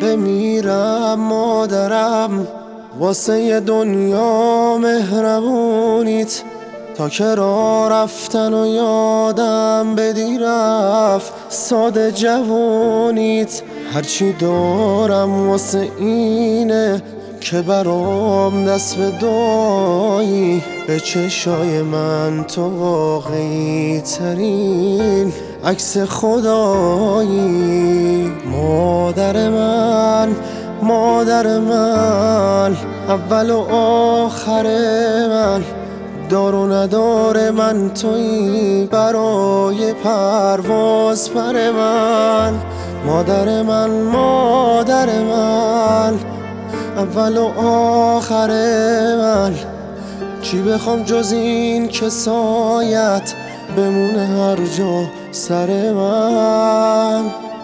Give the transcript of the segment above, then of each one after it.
بمیرم مادرم، واسه دنیا مهربونیت، تا که راه رفتن و یادم بدی رفت ساده جوونیت. هرچی دارم واسه اینه که برام دست به دعایی، به چشای من تو واقعی ترین عکس خدایی. مادر من، مادر من، اول و آخر من، دار و ندار من تویی، برای پرواز پر من. مادر من، مادر من، اول و آخر من، چی بخوام جز این که سایت بمونه هر جا سر من.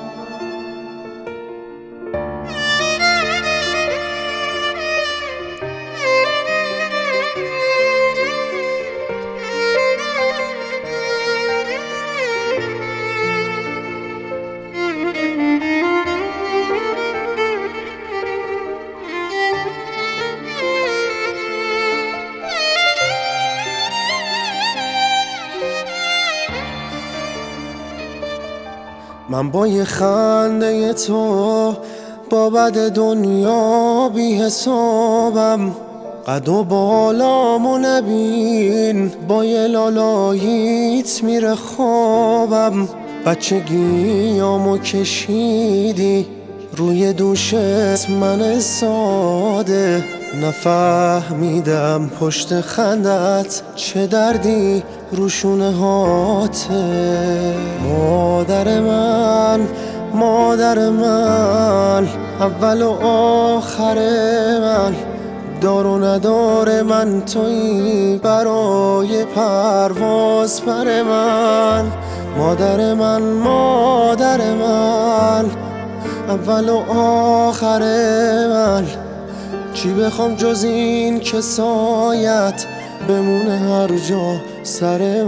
من با یه خنده تو با بد دنیا بی حسابم، قد و بالامو نبین، با یه لالاییت میره خوابم. بچگیامو کشیدی روی دوشت من ساده، نفهمیدم پشت خندت چه دردی روشونه هاته. مادر من، مادر من، اول و آخر من، دار و ندار من تویی، برای پرواز پر من. مادر من، مادر من، اول و آخر من، چی بخوام جز این که سایت بمونه هر جا سر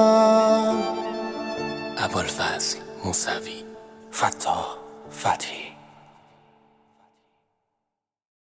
من. ابوالفضل موسوی، فتاح فتحی.